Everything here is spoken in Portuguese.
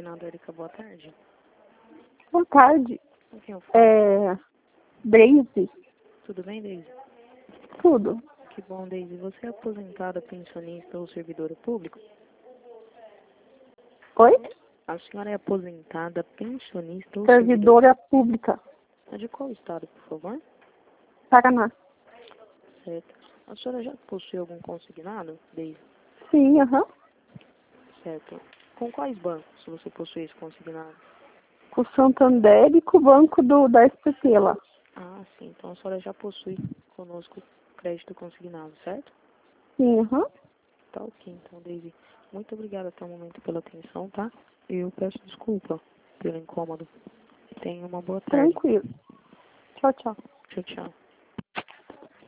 consignado, Érica. Boa tarde. Boa tarde. Com quem eu falo? Daisy. Tudo bem, Daisy? Tudo. Que bom, Daisy. Você é aposentada, pensionista ou servidora pública? Oi? A senhora é aposentada, pensionista ou Servidora pública. De qual estado, por favor? Paraná. Certo. A senhora já possui algum consignado, Daisy? Sim, aham. Certo. Com quais bancos você possui esse consignado? Com o Santander e com o banco da SPT lá. Ah, sim. Então a senhora já possui conosco crédito consignado, certo? Sim, aham. Tá ok, então, Daisy. Muito obrigada até o momento pela atenção, tá? Eu peço desculpa pelo incômodo. Tenha uma boa tarde. Tranquilo. Tchau, tchau. Tchau, tchau.